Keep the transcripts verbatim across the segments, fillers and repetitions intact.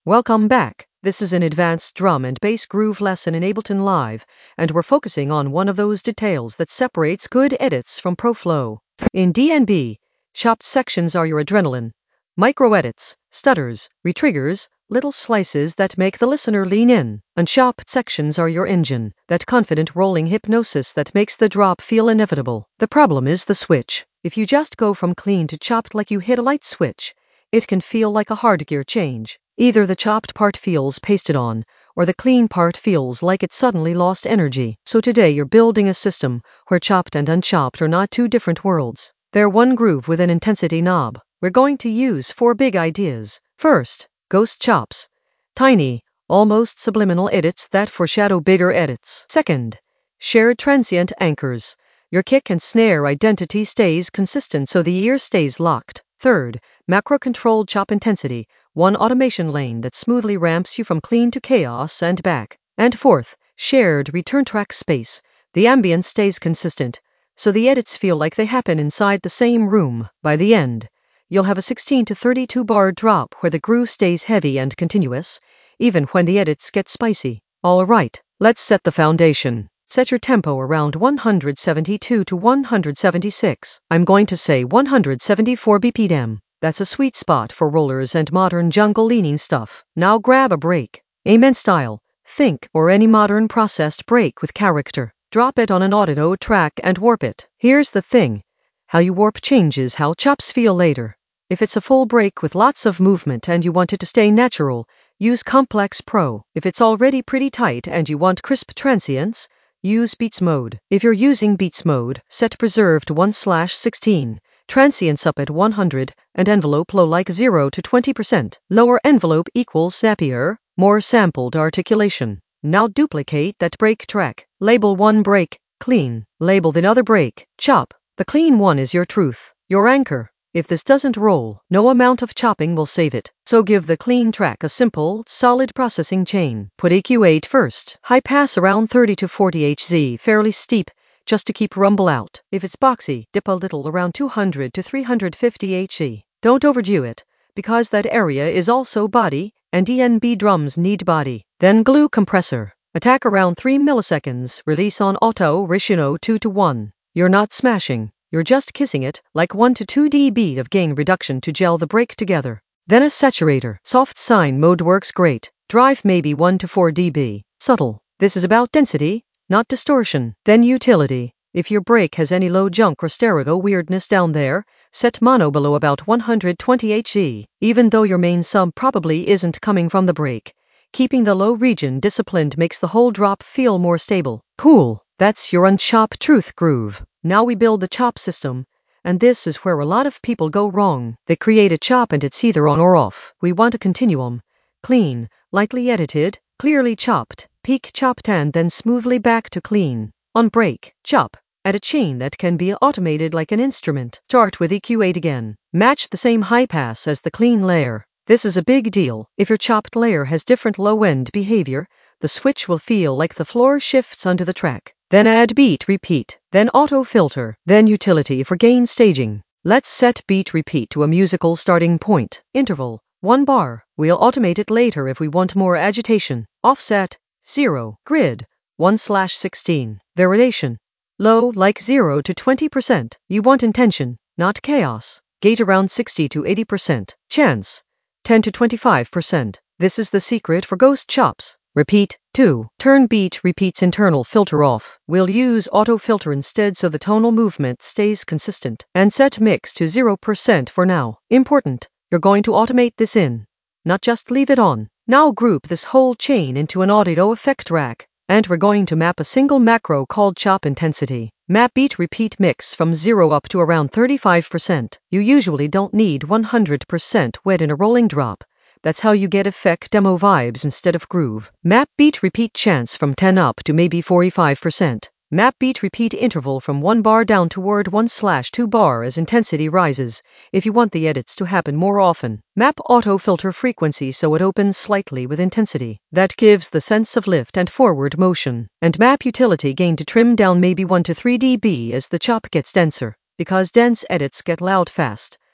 Welcome back. This is an advanced drum and bass groove lesson in Ableton Live, and we're focusing on one of those details that separates good edits from ProFlow. In D N B, chopped sections are your adrenaline. Micro edits, stutters, retriggers, little slices that make the listener lean in. Unchopped sections are your engine, that confident rolling hypnosis that makes the drop feel inevitable. The problem is the switch. If you just go from clean to chopped like you hit a light switch, it can feel like a hard gear change. Either the chopped part feels pasted on, or the clean part feels like it suddenly lost energy. So today you're building a system where chopped and unchopped are not two different worlds. They're one groove with an intensity knob. We're going to use four big ideas. First, ghost chops. Tiny, almost subliminal edits that foreshadow bigger edits. Second, shared transient anchors. Your kick and snare identity stays consistent so the ear stays locked. Third, macro-controlled chop intensity, one automation lane that smoothly ramps you from clean to chaos and back. And fourth, shared return track space. The ambience stays consistent, so the edits feel like they happen inside the same room. By the end, you'll have a sixteen to thirty-two bar drop where the groove stays heavy and continuous, even when the edits get spicy. All right, let's set the foundation. Set your tempo around one hundred seventy-two to one hundred seventy-six. I'm going to say one hundred seventy-four B P M. That's a sweet spot for rollers and modern jungle-leaning stuff. Now grab a break. Amen style. Think, or any modern processed break with character. Drop it on an audio track and warp it. Here's the thing. How you warp changes how chops feel later. If it's a full break with lots of movement and you want it to stay natural, use Complex Pro. If it's already pretty tight and you want crisp transients, use Beats Mode. If you're using Beats Mode, set Preserve to one slash sixteen, transients up at one hundred, and envelope low like zero to twenty percent. Lower envelope equals snappier, more sampled articulation. Now duplicate that break track. Label one break, clean. Label the other break, chop. The clean one is your truth, your anchor. If this doesn't roll, no amount of chopping will save it. So give the clean track a simple, solid processing chain. Put E Q eight first. High pass around thirty to forty hertz, fairly steep, just to keep rumble out. If it's boxy, dip a little around two hundred to three hundred fifty hertz. Don't overdo it, because that area is also body, and D N B drums need body. Then glue compressor. Attack around three milliseconds, release on auto ratio two to one. You're not smashing. You're just kissing it, like one to two decibels of gain reduction to gel the break together. Then a saturator. Soft sine mode works great. Drive maybe one to four decibels. Subtle. This is about density, not distortion. Then utility. If your break has any low junk or stereo weirdness down there, set mono below about one hundred twenty hertz. Even though your main sub probably isn't coming from the break, keeping the low region disciplined makes the whole drop feel more stable. Cool. That's your unchopped truth groove. Now we build the chop system, and this is where a lot of people go wrong. They create a chop and it's either on or off. We want a continuum. Clean, lightly edited, clearly chopped, peak chopped and then smoothly back to clean. On break, chop. Add a chain that can be automated like an instrument. Start with E Q eight again. Match the same high pass as the clean layer. This is a big deal. If your chopped layer has different low-end behavior, the switch will feel like the floor shifts onto the track. Then add beat repeat, then auto filter, then utility for gain staging. Let's set beat repeat to a musical starting point. Interval, one bar. We'll automate it later if we want more agitation. Offset, zero. Grid, one slash sixteen. Variation, low like zero to twenty percent. You want intention, not chaos. Gate around sixty to eighty percent. Chance, ten to twenty-five percent. This is the secret for ghost chops. Repeat, two. Turn beat repeats internal filter off. We'll use auto filter instead so the tonal movement stays consistent. And set mix to zero percent for now. Important, you're going to automate this in, not just leave it on. Now group this whole chain into an audio effect rack, and we're going to map a single macro called chop intensity. Map beat repeat mix from zero up to around thirty-five percent. You usually don't need one hundred percent wet in a rolling drop. That's how you get effect demo vibes instead of groove. Map beat repeat chance from ten up to maybe forty-five percent. Map beat repeat interval from one bar down toward one slash two bar as intensity rises, if you want the edits to happen more often. Map auto filter frequency so it opens slightly with intensity. That gives the sense of lift and forward motion. And map utility gain to trim down maybe one to three decibels as the chop gets denser, because dense edits get loud fast,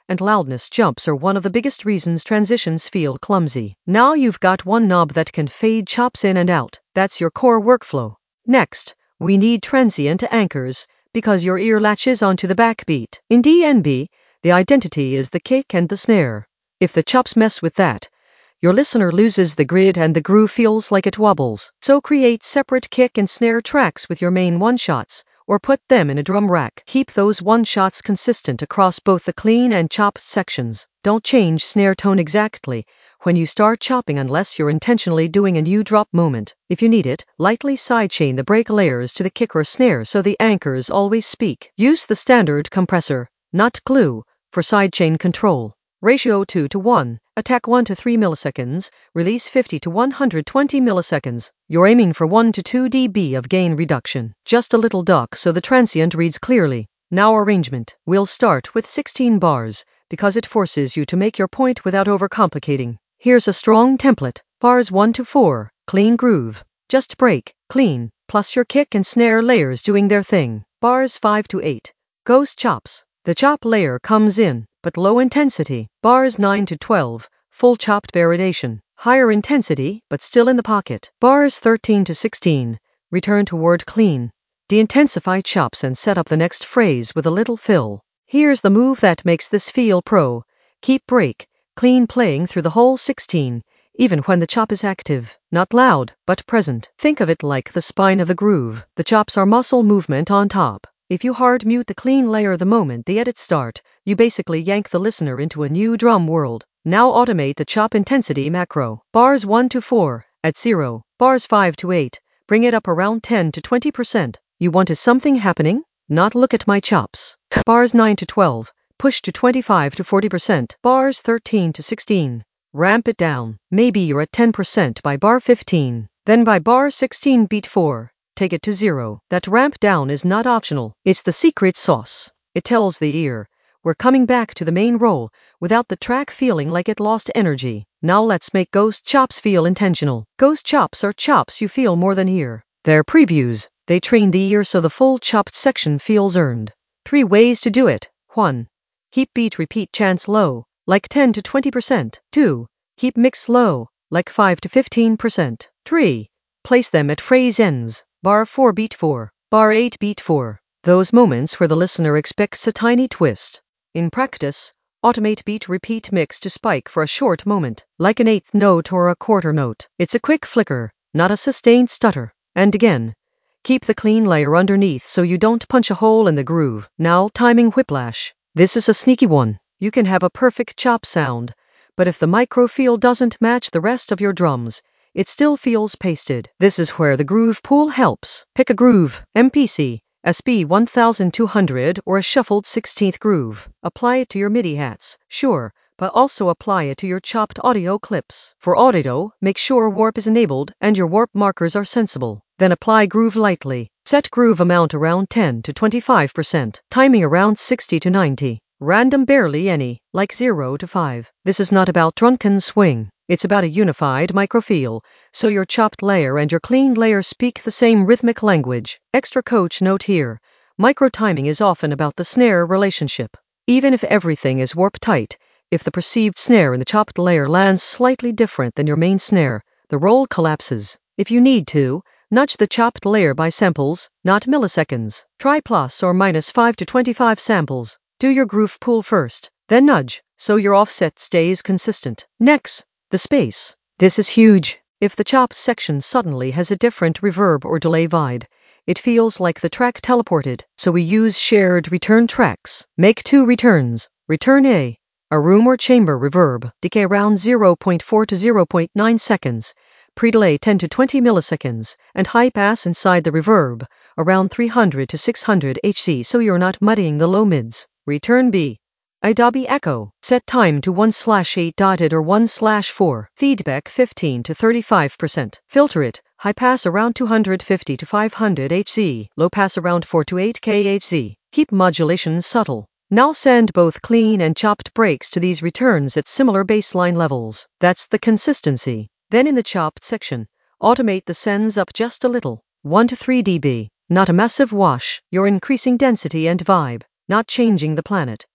and loudness jumps are one of the biggest reasons transitions feel clumsy. Now you've got one knob that can fade chops in and out. That's your core workflow. Next, we need transient anchors, because your ear latches onto the backbeat. In D N B, the identity is the kick and the snare. If the chops mess with that, your listener loses the grid and the groove feels like it wobbles. So create separate kick and snare tracks with your main one-shots, or put them in a drum rack. Keep those one-shots consistent across both the clean and chopped sections. Don't change snare tone exactly when you start chopping unless you're intentionally doing a new drop moment. If you need it, lightly sidechain the break layers to the kick or snare so the anchors always speak. Use the standard compressor, not glue, for sidechain control. Ratio two to one. Attack one to three milliseconds, release fifty to one hundred twenty milliseconds. You're aiming for one to two decibels of gain reduction. Just a little duck so the transient reads clearly. Now arrangement. We'll start with sixteen bars, because it forces you to make your point without overcomplicating. Here's a strong template. Bars one to four, clean groove. Just break, clean, plus your kick and snare layers doing their thing. Bars five to eight, ghost chops. The chop layer comes in, but low intensity. Bars nine to twelve, full chopped variation. Higher intensity, but still in the pocket. Bars thirteen to sixteen, return toward clean. De-intensify chops and set up the next phrase with a little fill. Here's the move that makes this feel pro. Keep break, clean playing through the whole sixteen, even when the chop is active. Not loud, but present. Think of it like the spine of the groove. The chops are muscle movement on top. If you hard mute the clean layer the moment the edits start, you basically yank the listener into a new drum world. Now automate the chop intensity macro. Bars one to four, at zero. Bars five to eight, bring it up around ten to twenty percent. You want is something happening? Not look at my chops. Bars nine to twelve, push to twenty-five to forty percent. Bars thirteen to sixteen, ramp it down. Maybe you're at ten percent by bar fifteen. Then by bar sixteen beat four. Take it to zero. That ramp down is not optional. It's the secret sauce. It tells the ear, we're coming back to the main roll, without the track feeling like it lost energy. Now let's make ghost chops feel intentional. Ghost chops are chops you feel more than hear. They're previews. They train the ear so the full chopped section feels earned. Three ways to do it. one. Keep beat repeat chance low, like ten to twenty percent. two. Keep mix low, like five to fifteen percent. three. Place them at phrase ends. Bar four beat four, bar eight beat four. Those moments where the listener expects a tiny twist. In practice, automate beat repeat mix to spike for a short moment, like an eighth note or a quarter note. It's a quick flicker, not a sustained stutter. And again, keep the clean layer underneath so you don't punch a hole in the groove. Now timing whiplash. This is a sneaky one. You can have a perfect chop sound, but if the micro feel doesn't match the rest of your drums, it still feels pasted. This is where the groove pool helps. Pick a groove, M P C, S P one thousand two hundred or a shuffled sixteenth groove. Apply it to your MIDI hats, sure, but also apply it to your chopped audio clips. For audio, make sure warp is enabled and your warp markers are sensible. Then apply groove lightly. Set groove amount around ten to twenty-five percent, timing around sixty to ninety. Random barely any, like zero to five. This is not about drunken swing. It's about a unified microfeel, so your chopped layer and your clean layer speak the same rhythmic language. Extra coach note here. Micro timing is often about the snare relationship. Even if everything is warp tight, if the perceived snare in the chopped layer lands slightly different than your main snare, the roll collapses. If you need to, nudge the chopped layer by samples, not milliseconds. Try plus or minus five to twenty-five samples. Do your groove pool first, then nudge, so your offset stays consistent. Next, the space. This is huge. If the chop section suddenly has a different reverb or delay vibe, it feels like the track teleported, so we use shared return tracks. Make two returns. Return A, a room or chamber reverb, decay around zero point four to zero point nine seconds, pre-delay ten to twenty milliseconds, and high pass inside the reverb, around three hundred to six hundred hertz so you're not muddying the low mids. Return B, a Dolby Echo. Set time to one slash eight dotted or one slash four. Feedback fifteen to thirty-five percent. Filter it. High pass around two hundred fifty to five hundred hertz. Low pass around four to eight kilohertz. Keep modulation subtle. Now send both clean and chopped breaks to these returns at similar baseline levels. That's the consistency. Then in the chopped section, automate the sends up just a little. one to three decibels. Not a massive wash. You're increasing density and vibe, not changing the planet.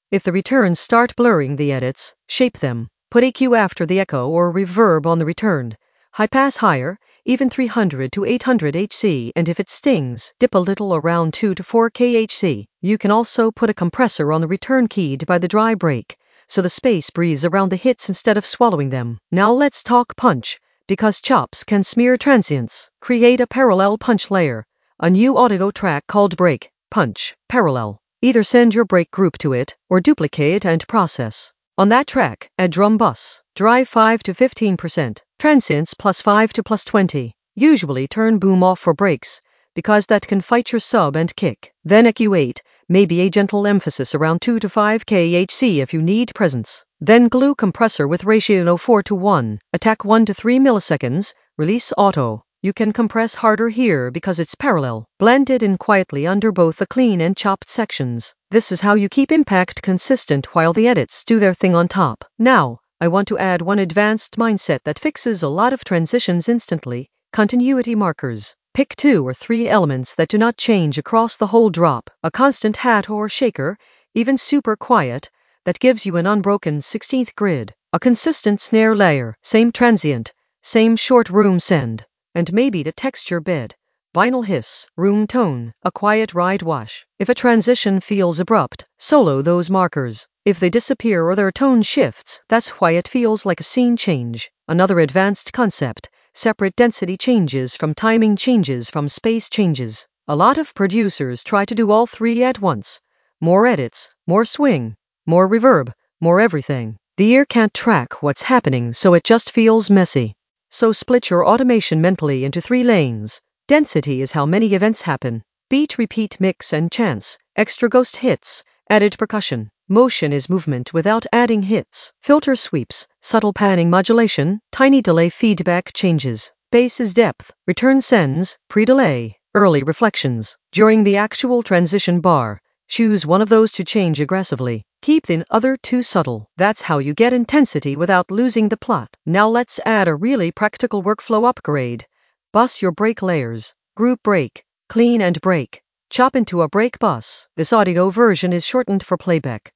If the returns start blurring the edits, shape them. Put E Q after the echo or reverb on the return. High pass higher, even three hundred to eight hundred hertz, and if it stings, dip a little around two to four kilohertz. You can also put a compressor on the return keyed by the dry break, so the space breathes around the hits instead of swallowing them. Now let's talk punch, because chops can smear transients. Create a parallel punch layer, a new audio track called break, punch, parallel. Either send your break group to it, or duplicate and process. On that track, add drum bus, drive five to fifteen percent, transients plus five to plus twenty. Usually turn boom off for breaks, because that can fight your sub and kick. Then E Q eight, maybe a gentle emphasis around two to five kilohertz if you need presence. Then glue compressor with ratio four to one, attack one to three milliseconds, release auto. You can compress harder here because it's parallel. Blend it in quietly under both the clean and chopped sections. This is how you keep impact consistent while the edits do their thing on top. Now, I want to add one advanced mindset that fixes a lot of transitions instantly, continuity markers. Pick two or three elements that do not change across the whole drop. A constant hat or shaker, even super quiet, that gives you an unbroken sixteenth grid. A consistent snare layer, same transient, same short room send. And maybe the texture bed, vinyl hiss, room tone, a quiet ride wash. If a transition feels abrupt, solo those markers. If they disappear or their tone shifts, that's why it feels like a scene change. Another advanced concept, separate density changes from timing changes from space changes. A lot of producers try to do all three at once. More edits, more swing, more reverb, more everything. The ear can't track what's happening, so it just feels messy. So split your automation mentally into three lanes. Density is how many events happen. Beat, repeat, mix, and chance. Extra ghost hits. Added percussion. Motion is movement without adding hits. Filter sweeps. Subtle panning modulation. Tiny delay feedback changes. Bass is depth. Return sends. Pre-delay. Early reflections. During the actual transition bar, choose one of those to change aggressively. Keep the other two subtle. That's how you get intensity without losing the plot. Now let's add a really practical workflow upgrade. Bus your break layers. Group break, clean and break. Chop into a break bus. This audio version is shortened for playback.